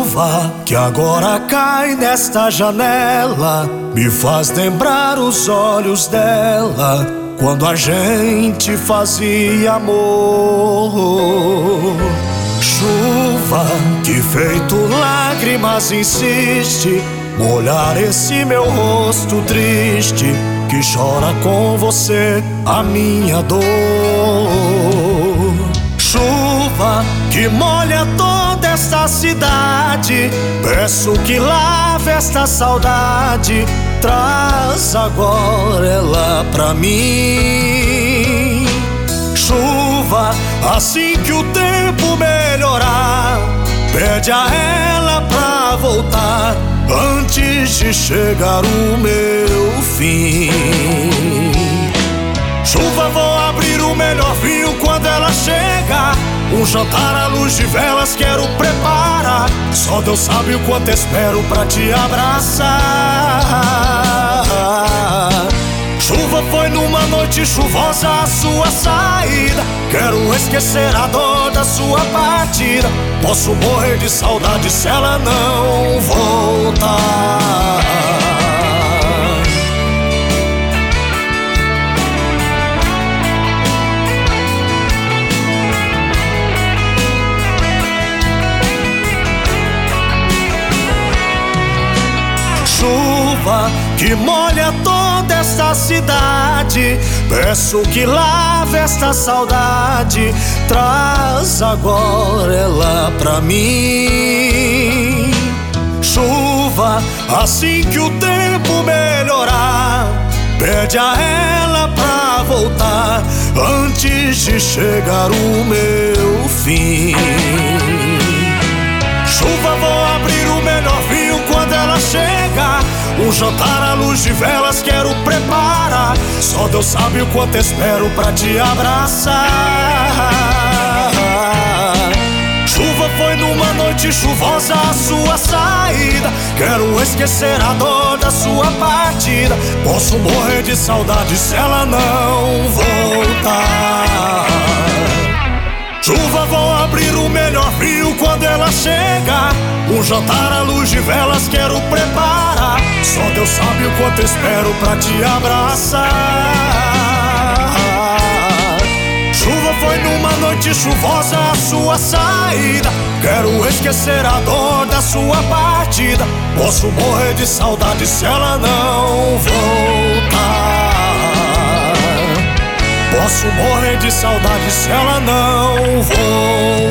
Chuva que agora cai nesta janela me faz lembrar os olhos dela quando a gente fazia amor. Chuva que feito lágrimas insiste molhar esse meu rosto triste que chora com você a minha dor. Chuva que molha toda esta cidade, peço que lave esta saudade, traz agora ela pra mim. Chuva, assim que o tempo melhorar, pede a ela pra voltar antes de chegar o meu fim. Chuva, vou abrir o melhor vinho quando ela chegar, um jantar à luz de velas quero preparar, só Deus sabe o quanto espero pra te abraçar. Chuva, foi numa noite chuvosa a sua saída, quero esquecer a dor da sua partida, posso morrer de saudade se ela não voltar. Chuva que molha toda esta cidade, peço que lave esta saudade, traz agora ela pra mim. Chuva, assim que o tempo melhorar, pede a ela pra voltar antes de chegar o meu fim. Chuva, vou abrir o melhor vinho quando ela chegar, um jantar à luz de velas quero preparar, só Deus sabe o quanto espero pra te abraçar. Chuva, foi numa noite chuvosa a sua saída, quero esquecer a dor da sua partida, posso morrer de saudade se ela não voltar. Chuva, vou abrir o melhor vinho quando ela chegar, um jantar à luz de velas quero preparar, só Deus sabe o quanto espero pra te abraçar. Chuva, foi numa noite chuvosa a sua saída, quero esquecer a dor da sua partida, posso morrer de saudade se ela não voltar. Posso morrer de saudade se ela não voltar.